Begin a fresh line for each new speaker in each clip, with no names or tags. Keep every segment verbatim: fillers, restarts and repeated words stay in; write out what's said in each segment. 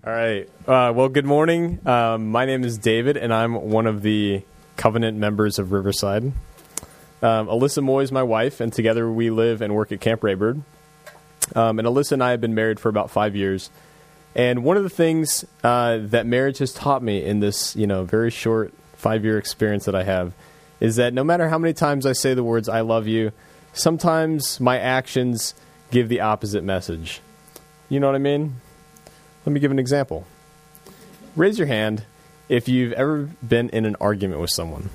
All right. Uh, well, good morning. Um, my name is David, and I'm one of the covenant members of Riverside. Um, Alyssa Moy is my wife, and together we live and work at Camp Raybird. Um, and Alyssa and I have been married for about five years. And one of the things uh, that marriage has taught me in this, you know, very short five-year experience that I have is that no matter how many times I say the words "I love you," sometimes my actions give the opposite message. You know what I mean? Let me give an example. Raise your hand if you've ever been in an argument with someone.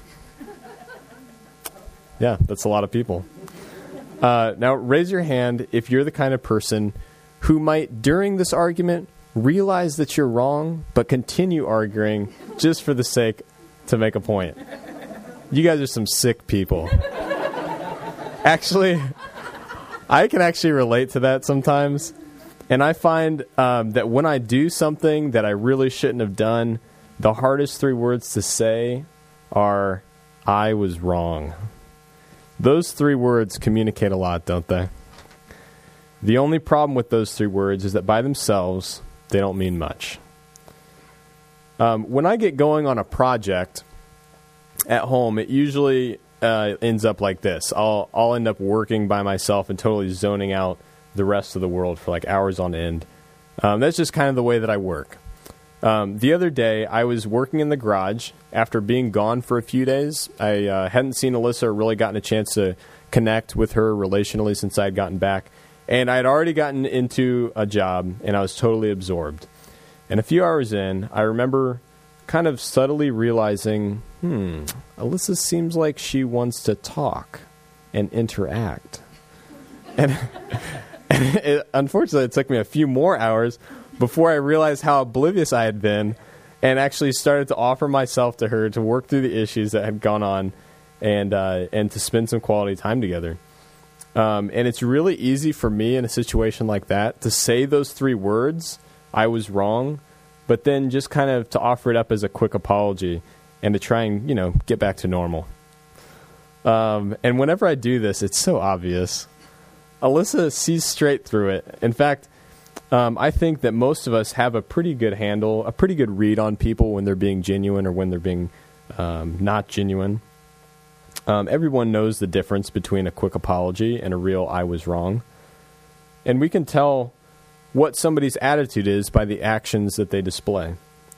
Yeah, that's a lot of people. Uh, now, raise your hand if you're the kind of person who might, during this argument, realize that you're wrong, but continue arguing just for the sake to make a point. You guys are some sick people. Actually, I can actually relate to that sometimes. And I find um, that when I do something that I really shouldn't have done, the hardest three words to say are, "I was wrong." Those three words communicate a lot, don't they? The only problem with those three words is that by themselves, they don't mean much. Um, when I get going on a project at home, it usually uh, ends up like this. I'll, I'll end up working by myself and totally zoning out the rest of the world for like hours on end. Um, that's just kind of the way that I work. Um, the other day, I was working in the garage after being gone for a few days. I uh, hadn't seen Alyssa or really gotten a chance to connect with her relationally since I had gotten back. And I had already gotten into a job, and I was totally absorbed. And a few hours in, I remember kind of subtly realizing, hmm, Alyssa seems like she wants to talk and interact. And... It, unfortunately, it took me a few more hours before I realized how oblivious I had been and actually started to offer myself to her to work through the issues that had gone on and uh, and to spend some quality time together. Um, and it's really easy for me in a situation like that to say those three words, "I was wrong," but then just kind of to offer it up as a quick apology and to try and, you know, get back to normal. Um, and whenever I do this, it's so obvious. Alyssa sees straight through it. In fact, um, I think that most of us have a pretty good handle, a pretty good read on people when they're being genuine or when they're being um, not genuine. Um, everyone knows the difference between a quick apology and a real "I was wrong." And we can tell what somebody's attitude is by the actions that they display.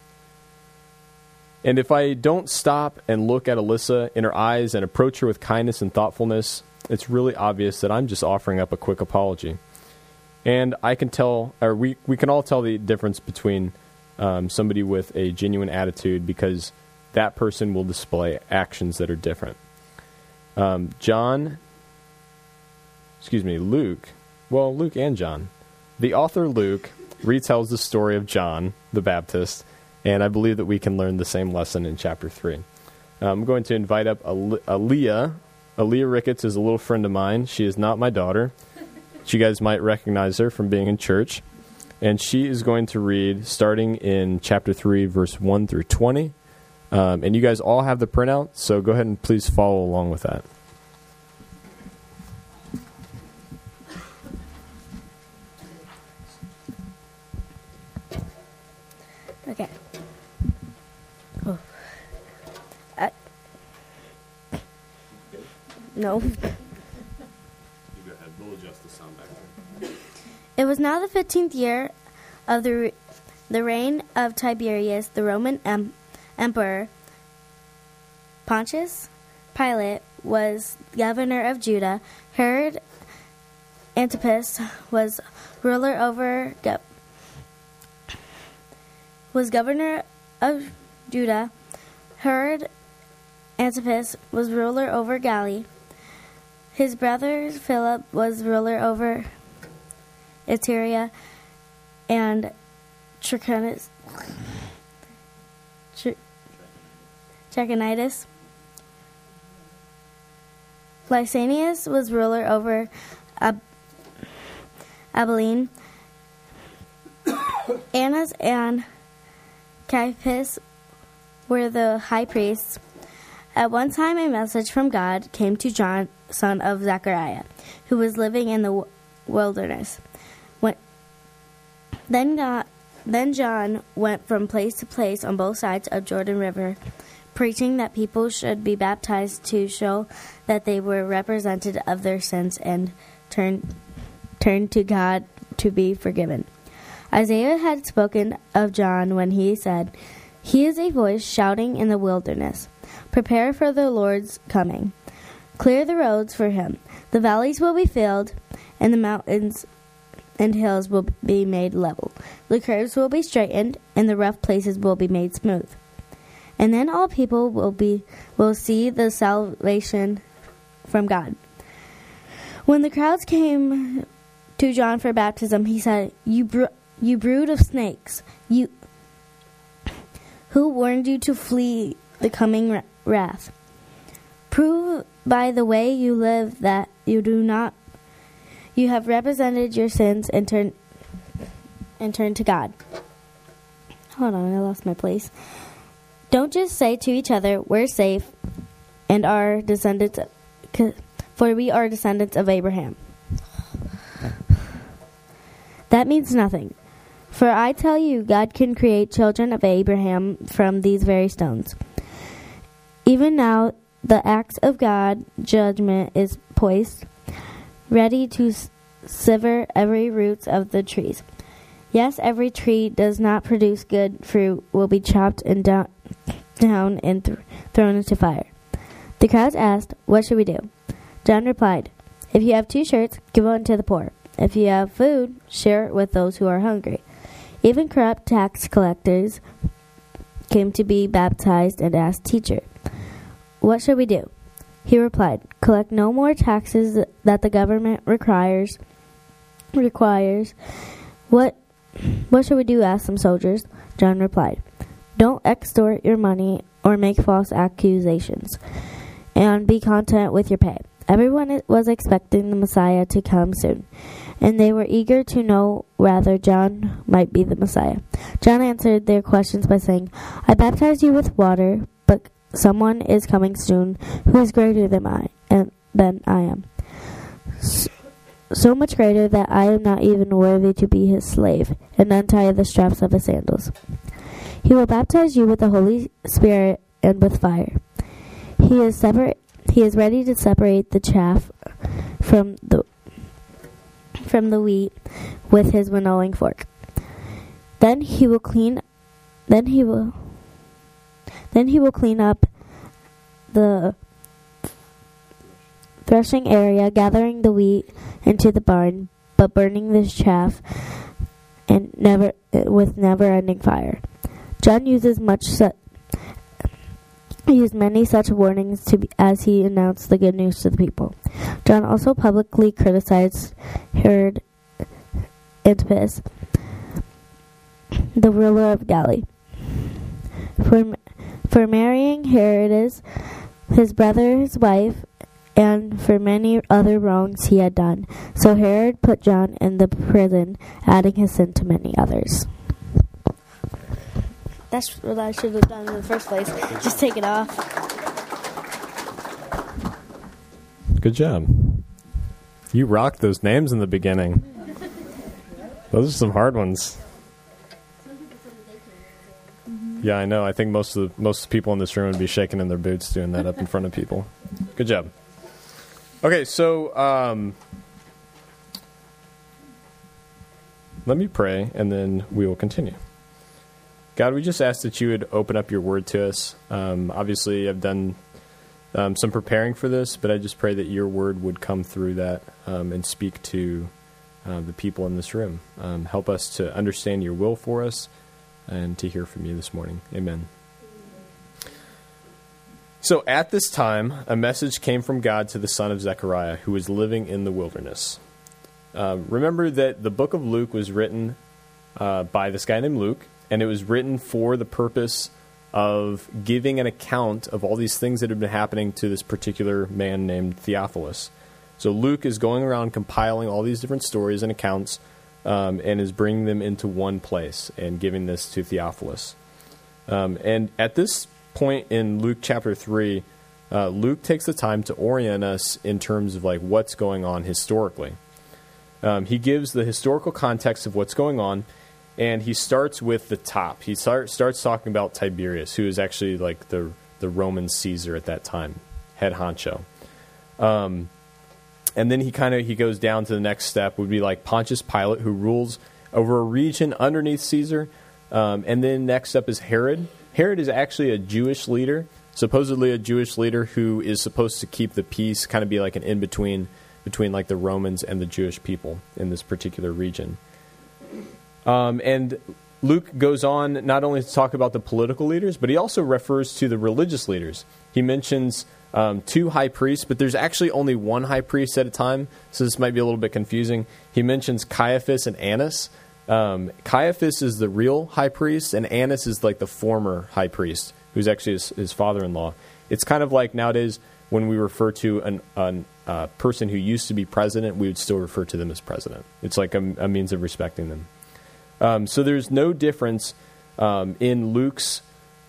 And if I don't stop and look at Alyssa in her eyes and approach her with kindness and thoughtfulness, it's really obvious that I'm just offering up a quick apology. And I can tell, or we, we can all tell the difference between um, somebody with a genuine attitude because that person will display actions that are different. Um, John, excuse me, Luke, well, Luke and John. The author Luke retells the story of John the Baptist, and I believe that we can learn the same lesson in chapter three. I'm going to invite up Aaliyah. Aaliyah Ricketts is a little friend of mine. She is not my daughter. You guys might recognize her from being in church. And she is going to read starting in chapter three, verse one through twenty. Um, and you guys all have the printout, so go ahead and please follow along with that.
Okay. Oh. Uh. No.
You go ahead. We'll adjust the sound back there.
It was now the fifteenth year of the re- the reign of Tiberius, the Roman em- emperor. Pontius Pilate was governor of Judah. Herod Antipas was ruler over go- was governor of Judah. Herod Antipas was ruler over Galilee. His brother Philip was ruler over Iturea and Trachonitis. Trachonitis. Lysanias was ruler over Ab- Abilene. Annas and Caiaphas were the high priests. At one time, a message from God came to John, son of Zechariah, who was living in the wilderness. When, then God, Then John went from place to place on both sides of Jordan River, preaching that people should be baptized to show that they were represented of their sins and turn turn to God to be forgiven. Isaiah had spoken of John when he said, "He is a voice shouting in the wilderness, prepare for the Lord's coming. Clear the roads for him. The valleys will be filled, and the mountains and hills will be made level. The curves will be straightened, and the rough places will be made smooth. And then all people will be will see the salvation from God." When the crowds came to John for baptism, he said, "You bro- you brood of snakes, you who warned you to flee the coming ra- wrath? Prove by the way you live that you do not you have represented your sins and turn and turn to God." Hold on, I lost my place. Don't just say to each other, "We're safe and our descendants, for we are descendants of Abraham." That means nothing. For I tell you, God can create children of Abraham from these very stones. Even now, the axe of God judgment is poised, ready to sever every root of the trees. Yes, every tree does not produce good fruit will be chopped and down, down and th- thrown into fire. The crowds asked, "What should we do?" John replied, "If you have two shirts, give one to the poor. If you have food, share it with those who are hungry." Even corrupt tax collectors came to be baptized and asked, "Teacher, what should we do?" He replied, "Collect no more taxes that the government requires. Requires. What what should we do?" asked some soldiers. John replied, "Don't extort your money or make false accusations, and be content with your pay." Everyone was expecting the Messiah to come soon, and they were eager to know whether John might be the Messiah. John answered their questions by saying, "I baptize you with water, but someone is coming soon who is greater than I, and than I am. So, so much greater that I am not even worthy to be his slave and untie the straps of his sandals. He will baptize you with the Holy Spirit and with fire. He is separate. He is ready to separate the chaff from the from the wheat with his winnowing fork. Then he will clean. Then he will. Then he will clean up the threshing area, gathering the wheat into the barn, but burning the chaff and never with never-ending fire." John uses much su- used many such warnings to be, as he announced the good news to the people. John also publicly criticized Herod Antipas, the ruler of Galilee, for for marrying Herodias, his brother's wife, and for many other wrongs he had done. So Herod put John in the prison, adding his sin to many others. That's what I should have done in the first place. Just take it off.
Good job. You rocked those names in the beginning. Those are some hard ones. Yeah, I know. I think most of the, most people in this room would be shaking in their boots doing that up in front of people. Good job. Okay, so um, let me pray, and then we will continue. God, we just ask that you would open up your word to us. Um, obviously, I've done um, some preparing for this, but I just pray that your word would come through that um, and speak to uh, the people in this room. Um, help us to understand your will for us and to hear from you this morning. Amen. So at this time, a message came from God to the son of Zechariah, who was living in the wilderness. Uh, remember that the book of Luke was written uh, by this guy named Luke, and it was written for the purpose of giving an account of all these things that had been happening to this particular man named Theophilus. So Luke is going around compiling all these different stories and accounts um, and is bringing them into one place and giving this to Theophilus. Um, and at this point in Luke chapter three, uh, Luke takes the time to orient us in terms of like what's going on historically. Um, he gives the historical context of what's going on, And he starts with the top. He start, starts talking about Tiberius, who is actually like the, the Roman Caesar at that time, head honcho. Um, and then he kind of he goes down to the next step, would be like Pontius Pilate, who rules over a region underneath Caesar. Um, and then next up is Herod. Herod is actually a Jewish leader, supposedly a Jewish leader who is supposed to keep the peace, kind of be like an in-between between like the Romans and the Jewish people in this particular region. Um, and Luke goes on not only to talk about the political leaders, but he also refers to the religious leaders. He mentions um, two high priests, but there's actually only one high priest at a time, so this might be a little bit confusing. He mentions Caiaphas and Annas. Um, Caiaphas is the real high priest, and Annas is like the former high priest, who's actually his, his father-in-law. It's kind of like nowadays when we refer to an, an uh, person who used to be president, we would still refer to them as president. It's like a, a means of respecting them. Um, so there's no difference um, in Luke's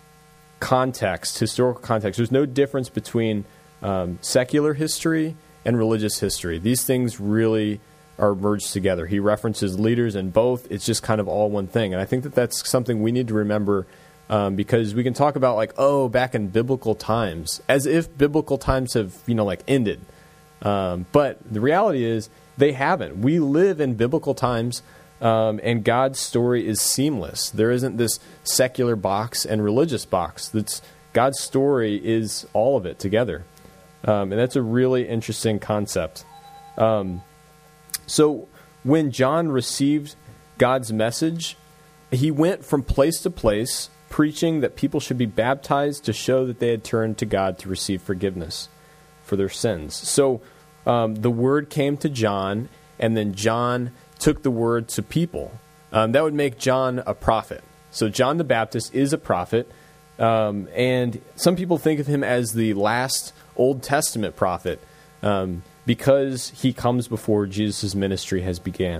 context, historical context. There's no difference between um, secular history and religious history. These things really are merged together. He references leaders in both. It's just kind of all one thing. And I think that that's something we need to remember um, because we can talk about like, oh, back in biblical times, as if biblical times have, you know, like ended. Um, but the reality is they haven't. We live in biblical times. Um, and God's story is seamless. There isn't this secular box and religious box. That's God's story is all of it together. Um, and that's a really interesting concept. Um, so when John received God's message, he went from place to place preaching that people should be baptized to show that they had turned to God to receive forgiveness for their sins. So um, the word came to John, and then John took the word to people. Um, that would make John a prophet. So John the Baptist is a prophet, um, and some people think of him as the last Old Testament prophet um, because he comes before Jesus' ministry has began.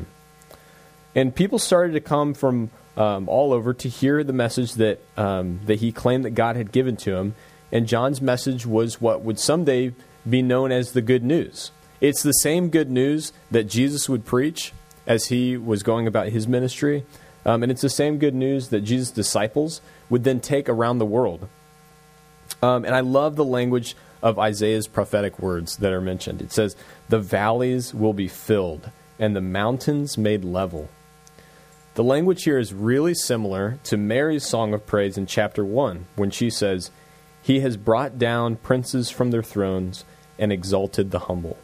And people started to come from um, all over to hear the message that um, that he claimed that God had given to him, and John's message was what would someday be known as the good news. It's the same good news that Jesus would preach as he was going about his ministry. Um, and it's the same good news that Jesus' disciples would then take around the world. Um, and I love the language of Isaiah's prophetic words that are mentioned. It says, the valleys will be filled and the mountains made level. The language here is really similar to Mary's song of praise in chapter one, when she says, he has brought down princes from their thrones and exalted the humble.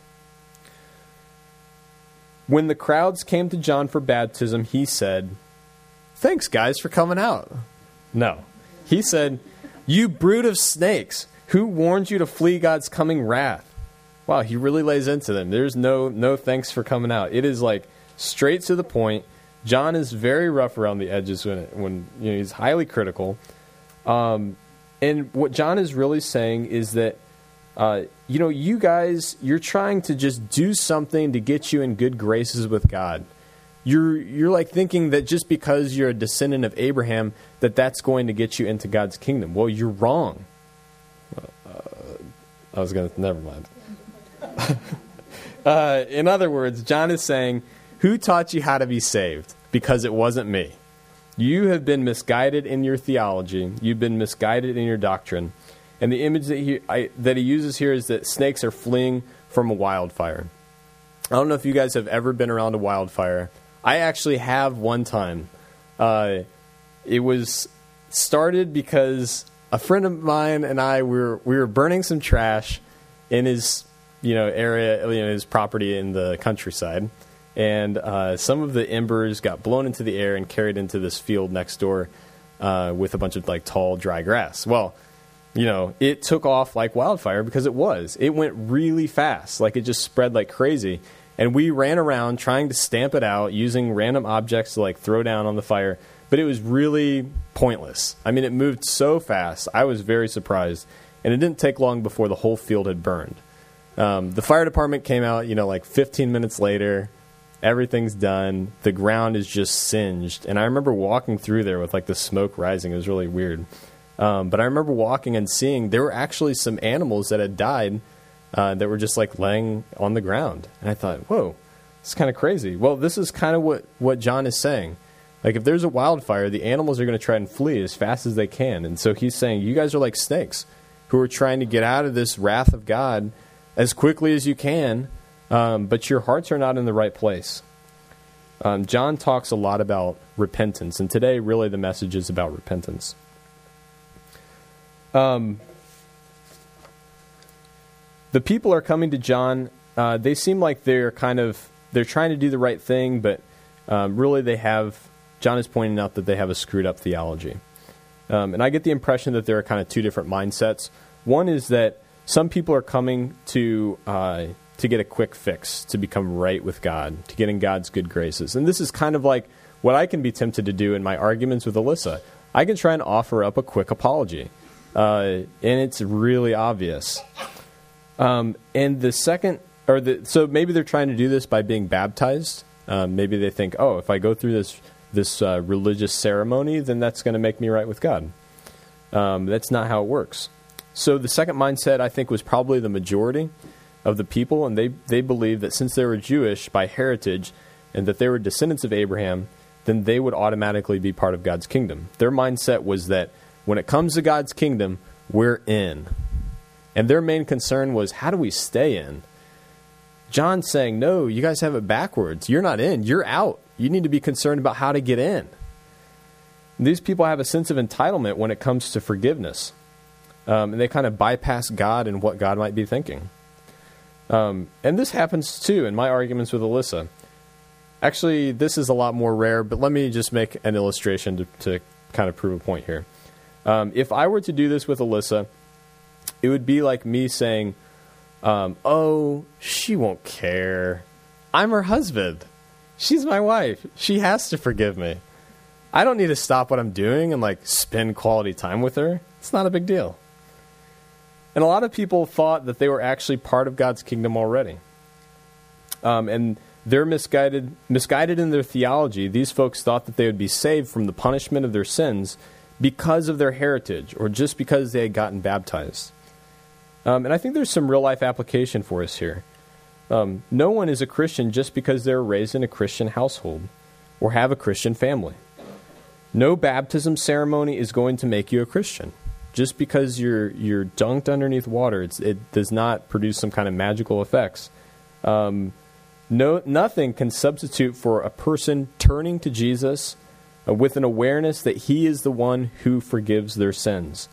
When the crowds came to John for baptism, he said, thanks, guys, for coming out. No. He said, you brood of snakes, who warned you to flee God's coming wrath? Wow, he really lays into them. There's no no thanks for coming out. It is like straight to the point. John is very rough around the edges when, it, when you know, he's highly critical. Um, and what John is really saying is that Uh, you know, you guys, you're trying to just do something to get you in good graces with God. You're you're like thinking that just because you're a descendant of Abraham, that that's going to get you into God's kingdom. Well, you're wrong. Uh, I was going to, never mind. uh, in other words, John is saying, who taught you how to be saved? Because it wasn't me. You have been misguided in your theology. You've been misguided in your doctrine. And the image that he I, that he uses here is that snakes are fleeing from a wildfire. I don't know if you guys have ever been around a wildfire. I actually have one time. Uh, it was started because a friend of mine and I we were we were burning some trash in his you know area, you know, his property in the countryside, and uh, some of the embers got blown into the air and carried into this field next door uh, with a bunch of like tall, dry grass. Well. You know, it took off like wildfire because it was. It went really fast. Like, it just spread like crazy. And we ran around trying to stamp it out using random objects to, like, throw down on the fire. But it was really pointless. I mean, it moved so fast. I was very surprised. And it didn't take long before the whole field had burned. Um, the fire department came out, you know, like fifteen minutes later. Everything's done. The ground is just singed. And I remember walking through there with, like, the smoke rising. It was really weird. Um, but I remember walking and seeing there were actually some animals that had died uh, that were just like laying on the ground. And I thought, whoa, it's kind of crazy. Well, this is kind of what, what John is saying. Like, if there's a wildfire, the animals are going to try and flee as fast as they can. And so he's saying, you guys are like snakes who are trying to get out of this wrath of God as quickly as you can, um, but your hearts are not in the right place. Um, John talks a lot about repentance, and today, really, the message is about repentance. Um, the people are coming to John. Uh, they seem like they're kind of, they're trying to do the right thing, but um, really they have, John is pointing out that they have a screwed up theology. Um, and I get the impression that there are kind of two different mindsets. One is that some people are coming to uh, to get a quick fix, to become right with God, to get in God's good graces. And this is kind of like what I can be tempted to do in my arguments with Alyssa. I can try and offer up a quick apology, uh, and it's really obvious. Um, and the second, or the, so maybe they're trying to do this by being baptized. Um, maybe they think, oh, if I go through this this uh, religious ceremony, then that's going to make me right with God. Um, that's not how it works. So the second mindset, I think, was probably the majority of the people, and they, they believed that since they were Jewish by heritage and that they were descendants of Abraham, then they would automatically be part of God's kingdom. Their mindset was that when it comes to God's kingdom, we're in. And their main concern was, how do we stay in? John's saying, no, you guys have it backwards. You're not in, you're out. You need to be concerned about how to get in. These people have a sense of entitlement when it comes to forgiveness. Um, and they kind of bypass God and what God might be thinking. Um, and this happens, too, in my arguments with Alyssa. Actually, this is a lot more rare, but let me just make an illustration to, to kind of prove a point here. Um, if I were to do this with Alyssa, it would be like me saying, um, oh, she won't care. I'm her husband. She's my wife. She has to forgive me. I don't need to stop what I'm doing and like spend quality time with her. It's not a big deal. And a lot of people thought that they were actually part of God's kingdom already. Um, and they're misguided, misguided in their theology. These folks thought that they would be saved from the punishment of their sins because of their heritage or just because they had gotten baptized. Um, and I think there's some real-life application for us here. Um, no one is a Christian just because they're raised in a Christian household or have a Christian family. No baptism ceremony is going to make you a Christian. Just because you're you're dunked underneath water, it's, it does not produce some kind of magical effects. Um, no, nothing can substitute for a person turning to Jesus uh, with an awareness that he is the one who forgives their sins.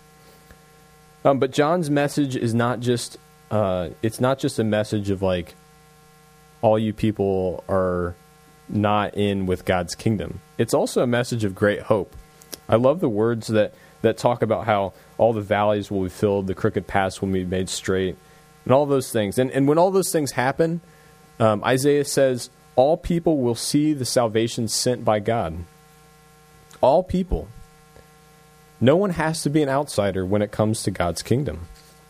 Um, but John's message is not just uh, it's not just a message of like, all you people are not in with God's kingdom. It's also a message of great hope. I love the words that, that talk about how all the valleys will be filled, the crooked paths will be made straight, and all those things. And, and when all those things happen, um, Isaiah says, all people will see the salvation sent by God. All people. No one has to be an outsider when it comes to God's kingdom.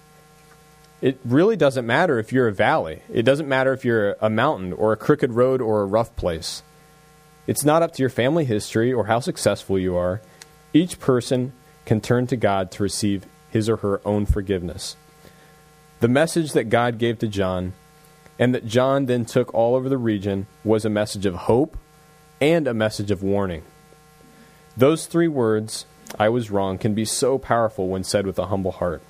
It really doesn't matter if you're a valley. It doesn't matter if you're a mountain or a crooked road or a rough place. It's not up to your family history or how successful you are. Each person can turn to God to receive his or her own forgiveness. The message that God gave to John and that John then took all over the region was a message of hope and a message of warning. Those three words, I was wrong, can be so powerful when said with a humble heart.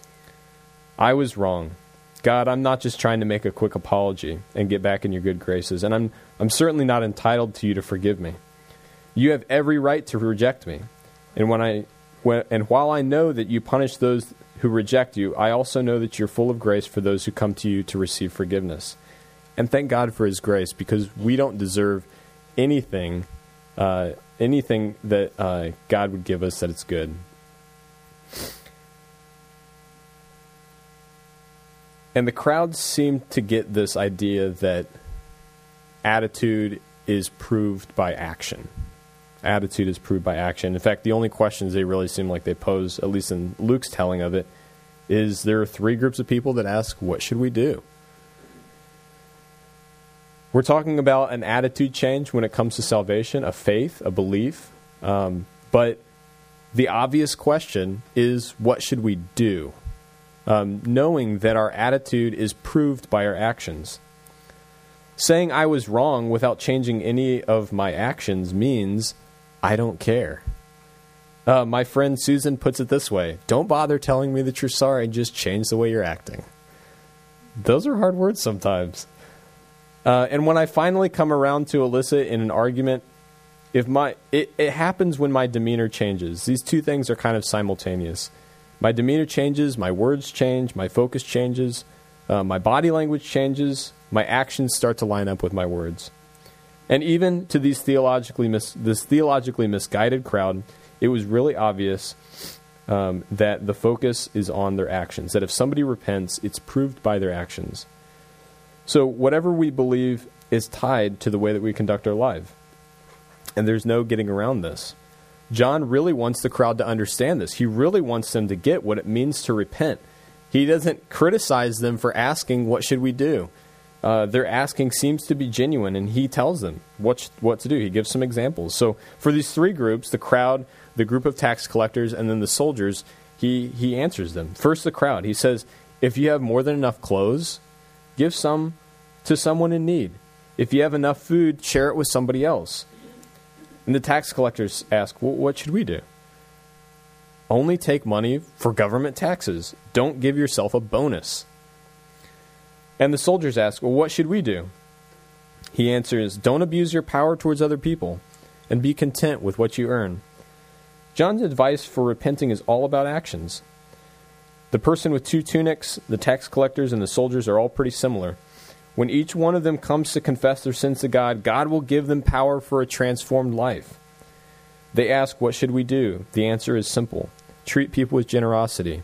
I was wrong. God, I'm not just trying to make a quick apology and get back in your good graces, and I'm I'm certainly not entitled to you to forgive me. You have every right to reject me. And when I when, and while I know that you punish those who reject you, I also know that you're full of grace for those who come to you to receive forgiveness. And thank God for his grace, because we don't deserve anything uh, anything that uh, God would give us that it's good. And the crowd seemed to get this idea that attitude is proved by action. Attitude is proved by action. In fact, the only questions they really seem like they pose, at least in Luke's telling of it, is there are three groups of people that ask, what should we do? We're talking about an attitude change when it comes to salvation, a faith, a belief. Um, but the obvious question is, what should we do? Um, knowing that our attitude is proved by our actions. Saying I was wrong without changing any of my actions means I don't care. Uh, my friend Susan puts it this way: don't bother telling me that you're sorry, just change the way you're acting. Those are hard words sometimes. Uh, and when I finally come around to Alyssa in an argument, if my it, it happens when my demeanor changes. These two things are kind of simultaneous. My demeanor changes, my words change, my focus changes, uh, my body language changes, my actions start to line up with my words. And even to these theologically mis- this theologically misguided crowd, it was really obvious um, that the focus is on their actions, that if somebody repents, it's proved by their actions. So whatever we believe is tied to the way that we conduct our life. And there's no getting around this. John really wants the crowd to understand this. He really wants them to get what it means to repent. He doesn't criticize them for asking, what should we do? Uh, their asking seems to be genuine, and he tells them what, sh- what to do. He gives some examples. So for these three groups, the crowd, the group of tax collectors, and then the soldiers, he, he answers them. First, the crowd. He says, if you have more than enough clothes, give some to someone in need. If you have enough food, share it with somebody else. And the tax collectors ask, well, what should we do? Only take money for government taxes. Don't give yourself a bonus. And the soldiers ask, well, what should we do? He answers, don't abuse your power towards other people, and be content with what you earn. John's advice for repenting is all about actions. The person with two tunics, the tax collectors, and the soldiers are all pretty similar. When each one of them comes to confess their sins to God, God will give them power for a transformed life. They ask, what should we do? The answer is simple. Treat people with generosity.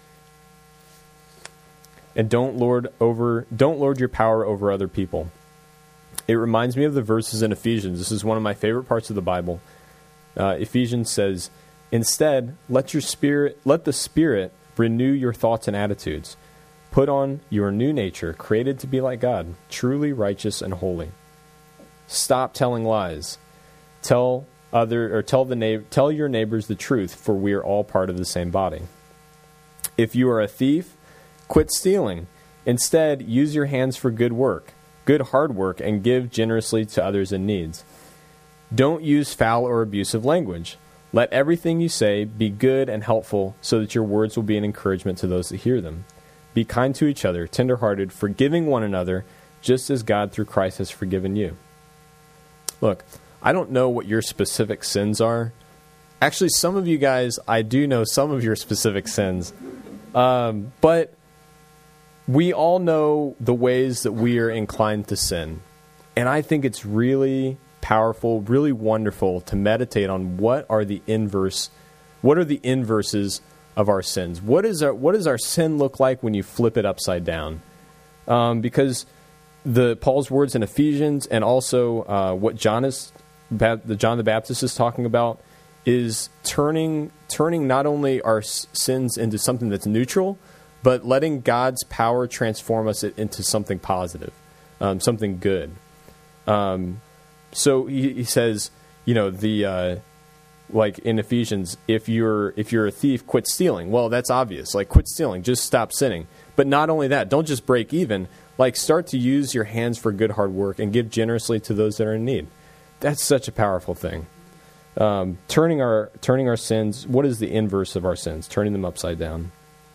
And don't lord over don't lord your power over other people. It reminds me of the verses in Ephesians. This is one of my favorite parts of the Bible. Uh, Ephesians says, instead, let your spirit let the Spirit renew your thoughts and attitudes. Put on your new nature, created to be like God, truly righteous and holy. Stop telling lies. Tell other or tell the na- tell your neighbors the truth, for we are all part of the same body. If you are a thief, quit stealing. Instead, use your hands for good work, good hard work, and give generously to others in need. Don't use foul or abusive language. Let everything you say be good and helpful, so that your words will be an encouragement to those that hear them. Be kind to each other, tender-hearted, forgiving one another, just as God through Christ has forgiven you. Look, I don't know what your specific sins are. Actually, some of you guys, I do know some of your specific sins. Um, but we all know the ways that we are inclined to sin. And I think it's really powerful, really wonderful to meditate on what are the inverse, what are the inverses of our sins. What is our what does our sin look like when you flip it upside down? Um, because the Paul's words in Ephesians and also uh, what John is, the John the Baptist is talking about is turning turning not only our s- sins into something that's neutral, but letting God's power transform us into something positive, um, something good. Um, so he, he says, you know, the uh, like in Ephesians, if you're if you're a thief, quit stealing. Well, that's obvious. Like, quit stealing, just stop sinning. But not only that, don't just break even. Like, start to use your hands for good hard work and give generously to those that are in need. That's such a powerful thing. Um, turning our turning our sins. What is the inverse of our sins? Turning them upside down.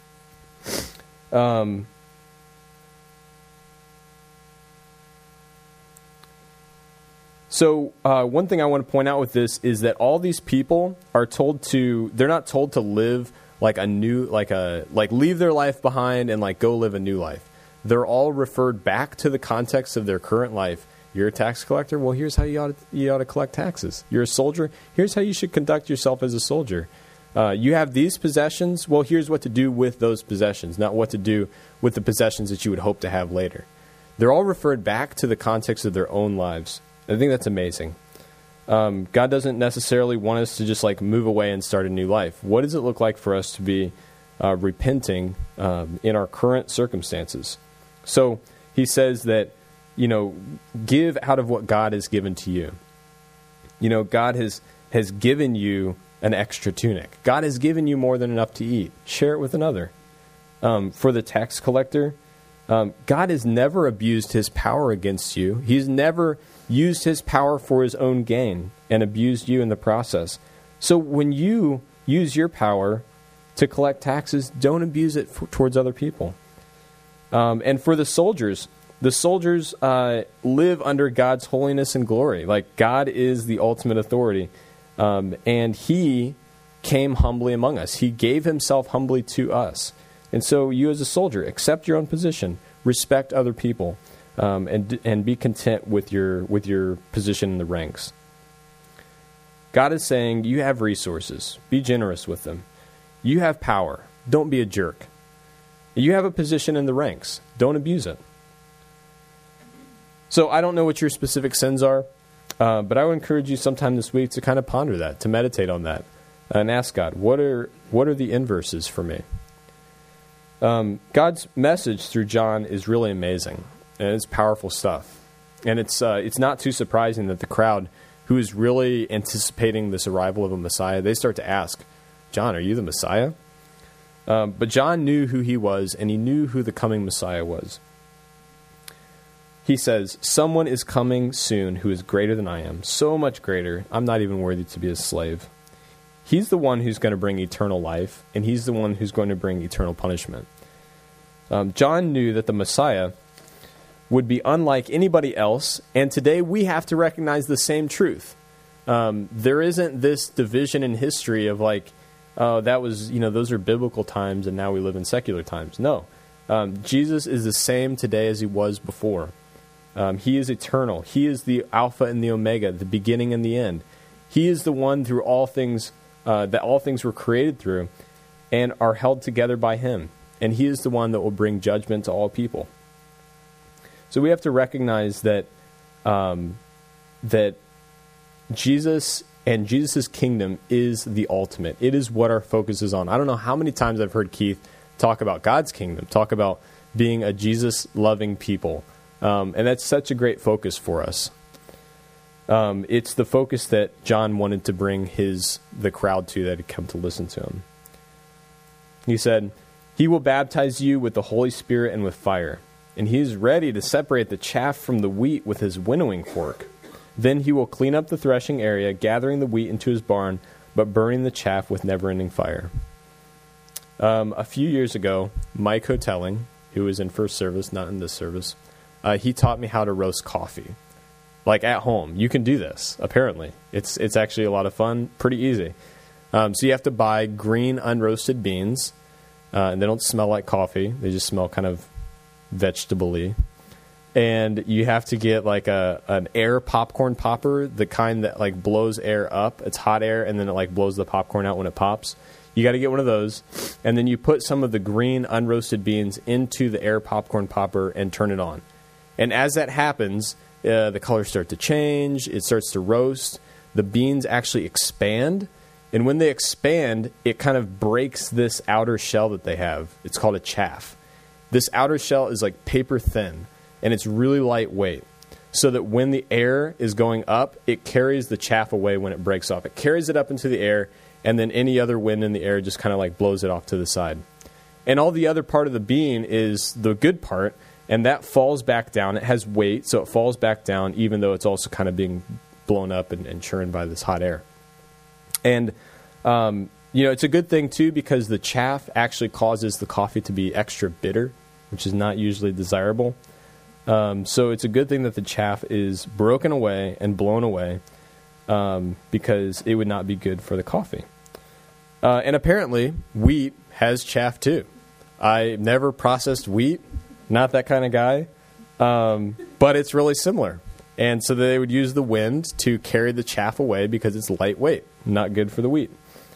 Um. So uh, one thing I want to point out with this is that all these people are told to, they're not told to live like a new, like a, like leave their life behind and like go live a new life. They're all referred back to the context of their current life. You're a tax collector? Well, here's how you ought to, you ought to collect taxes. You're a soldier? Here's how you should conduct yourself as a soldier. Uh, you have these possessions? Well, here's what to do with those possessions, not what to do with the possessions that you would hope to have later. They're all referred back to the context of their own lives. I think that's amazing. Um, God doesn't necessarily want us to just like move away and start a new life. What does it look like for us to be uh, repenting um, in our current circumstances? So he says that, you know, give out of what God has given to you. You know, God has has given you an extra tunic. God has given you more than enough to eat. Share it with another. Um, for the tax collector, um, God has never abused his power against you. He's never used his power for his own gain. and abused you in the process. So when you use your power to collect taxes, don't abuse it f- towards other people. Um, and for the soldiers, the soldiers uh, live under God's holiness and glory. Like, God is the ultimate authority. Um, and he came humbly among us. He gave himself humbly to us. And so you as a soldier, accept your own position, respect other people, um, and and be content with your with your position in the ranks. God is saying, you have resources. Be generous with them. You have power. Don't be a jerk. You have a position in the ranks. Don't abuse it. So I don't know what your specific sins are, uh, but I would encourage you sometime this week to kind of ponder that, to meditate on that, and ask God, what are what are the inverses for me? Um, God's message through John is really amazing, and it's powerful stuff. And it's uh, it's not too surprising that the crowd, who is really anticipating this arrival of a Messiah, they start to ask, John, are you the Messiah? Um, but John knew who he was, and he knew who the coming Messiah was. He says, someone is coming soon who is greater than I am, so much greater, I'm not even worthy to be a slave. He's the one who's going to bring eternal life, and he's the one who's going to bring eternal punishment. Um, John knew that the Messiah would be unlike anybody else, and today we have to recognize the same truth. Um, there isn't this division in history of like, oh, that was, you know, those are biblical times, and now we live in secular times. No. Um, Jesus is the same today as he was before. Um, he is eternal. He is the Alpha and the Omega, the beginning and the end. He is the one through all things, uh, that all things were created through and are held together by him. And he is the one that will bring judgment to all people. So we have to recognize that um, that Jesus and Jesus' kingdom is the ultimate. It is what our focus is on. I don't know how many times I've heard Keith talk about God's kingdom, talk about being a Jesus-loving people. Um, and that's such a great focus for us. Um, it's the focus that John wanted to bring his the crowd to that had come to listen to him. He said, he will baptize you with the Holy Spirit and with fire, and he is ready to separate the chaff from the wheat with his winnowing fork. Then he will clean up the threshing area, gathering the wheat into his barn, but burning the chaff with never-ending fire. Um, a few years ago, Mike Hotelling, who was in first service, not in this service, uh, he taught me how to roast coffee. Like at home. You can do this, apparently. It's it's actually a lot of fun, pretty easy. Um, so you have to buy green unroasted beans, uh, and they don't smell like coffee. They just smell kind of vegetable-y. And you have to get like a an air popcorn popper, the kind that like blows air up. It's hot air, and then it like blows the popcorn out when it pops. You got to get one of those, and then you put some of the green unroasted beans into the air popcorn popper and turn it on. And as that happens, uh, the colors start to change. It starts to roast. The beans actually expand, and when they expand, it kind of breaks this outer shell that they have. It's called a chaff. This outer shell is like paper thin, and it's really lightweight, so that when the air is going up, it carries the chaff away when it breaks off. It carries it up into the air, and then any other wind in the air just kind of like blows it off to the side. And all the other part of the bean is the good part, and that falls back down. It has weight, so it falls back down, even though it's also kind of being blown up and, and churned by this hot air. And, um, you know, it's a good thing, too, because the chaff actually causes the coffee to be extra bitter, which is not usually desirable. Um, so it's a good thing that the chaff is broken away and blown away, um, because it would not be good for the coffee. Uh, and apparently, wheat has chaff, too. I never processed wheat. Not that kind of guy, um, but it's really similar. And so they would use the wind to carry the chaff away because it's lightweight, not good for the wheat.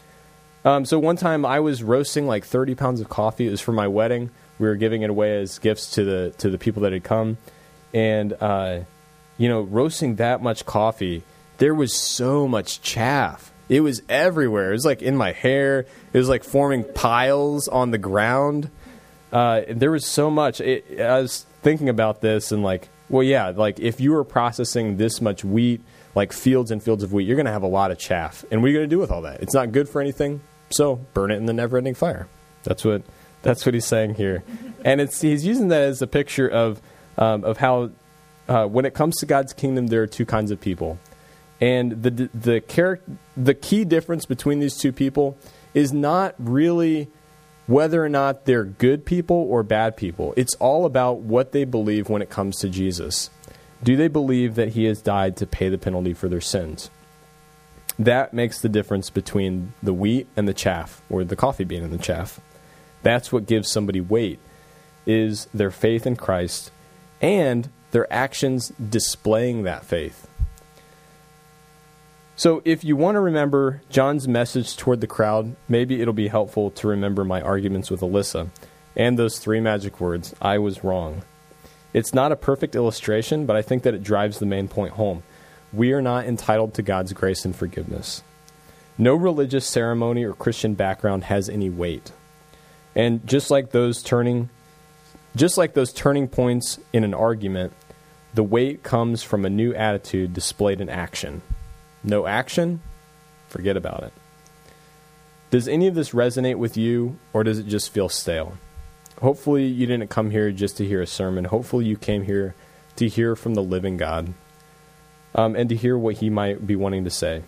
Um, so one time I was roasting like thirty pounds of coffee. It was for my wedding. We were giving it away as gifts to the to the people that had come. And, uh, you know, roasting that much coffee, there was so much chaff. It was everywhere. It was like in my hair. It was like forming piles on the ground. Uh, there was so much. It, I was thinking about this and like, well, yeah, like if you were processing this much wheat, like fields and fields of wheat, you're going to have a lot of chaff. And what are you going to do with all that? It's not good for anything, so burn it in the never-ending fire. That's what that's what he's saying here. And it's he's using that as a picture of um, of how uh, when it comes to God's kingdom, there are two kinds of people. And the the char- the key difference between these two people is not really whether or not they're good people or bad people. It's all about what they believe when it comes to Jesus. Do they believe that he has died to pay the penalty for their sins? That makes the difference between the wheat and the chaff, or the coffee bean and the chaff. That's what gives somebody weight, is their faith in Christ and their actions displaying that faith. So if you want to remember John's message toward the crowd, maybe it'll be helpful to remember my arguments with Alyssa and those three magic words, I was wrong. It's not a perfect illustration, but I think that it drives the main point home. We are not entitled to God's grace and forgiveness. No religious ceremony or Christian background has any weight. And just like those turning, just like those turning points in an argument, the weight comes from a new attitude displayed in action. No action? Forget about it. Does any of this resonate with you, or does it just feel stale? Hopefully you didn't come here just to hear a sermon. Hopefully you came here to hear from the living God, um, and to hear what he might be wanting to say.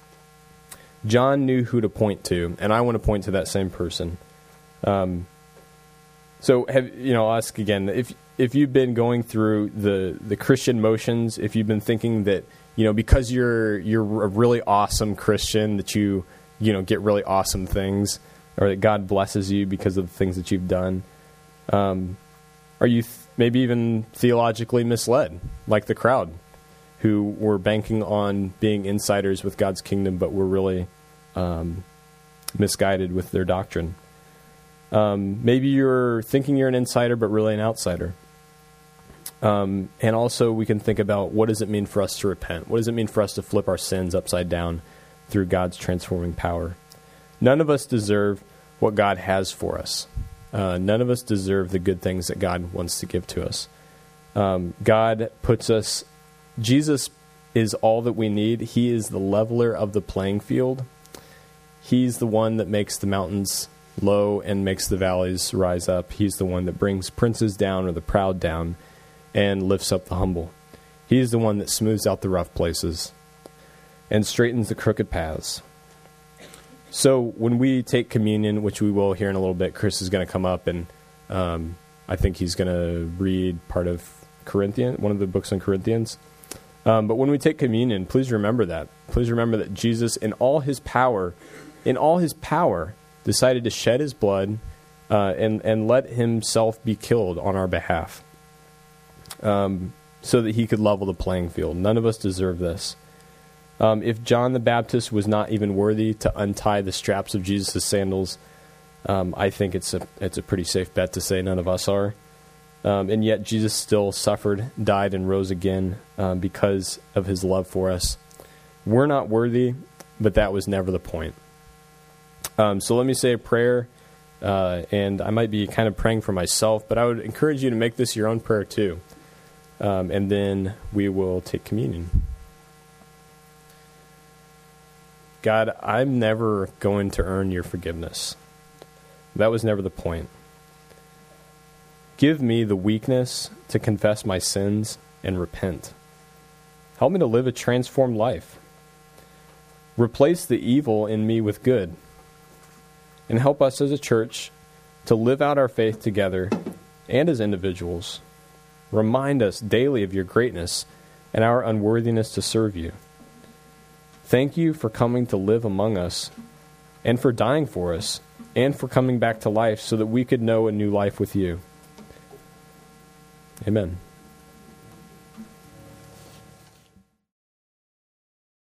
John knew who to point to, and I want to point to that same person. Um, so, have, you know, I'll ask again, if if you've been going through the, the Christian motions, if you've been thinking that, you know, because you're you're a really awesome Christian, that you, you know, get really awesome things, or that God blesses you because of the things that you've done, um, are you th- maybe even theologically misled, like the crowd, who were banking on being insiders with God's kingdom, but were really um, misguided with their doctrine? Um, maybe you're thinking you're an insider, but really an outsider. Um, and also we can think about, what does it mean for us to repent? What does it mean for us to flip our sins upside down through God's transforming power? None of us deserve what God has for us. Uh, none of us deserve the good things that God wants to give to us. Um, God puts us, Jesus is all that we need. He is the leveler of the playing field. He's the one that makes the mountains low and makes the valleys rise up. He's the one that brings princes down, or the proud down, and lifts up the humble. He's the one that smooths out the rough places and straightens the crooked paths. So when we take communion, which we will here in a little bit, Chris is going to come up, and um, I think he's going to read part of Corinthians, one of the books on Corinthians. Um, but when we take communion, please remember that. Please remember that Jesus, in all his power, in all his power, decided to shed his blood uh, and and let himself be killed on our behalf, um, so that he could level the playing field. None of us deserve this. Um, if John the Baptist was not even worthy to untie the straps of Jesus' sandals, um, I think it's a it's a pretty safe bet to say none of us are. Um, and yet Jesus still suffered, died, and rose again um, because of his love for us. We're not worthy, but that was never the point. Um, so let me say a prayer, uh, and I might be kind of praying for myself, but I would encourage you to make this your own prayer too. Um, and then we will take communion. God, I'm never going to earn your forgiveness. That was never the point. Give me the weakness to confess my sins and repent. Help me to live a transformed life. Replace the evil in me with good. And help us as a church to live out our faith together and as individuals. Remind us daily of your greatness and our unworthiness to serve you. Thank you for coming to live among us, and for dying for us, and for coming back to life so that we could know a new life with you. Amen.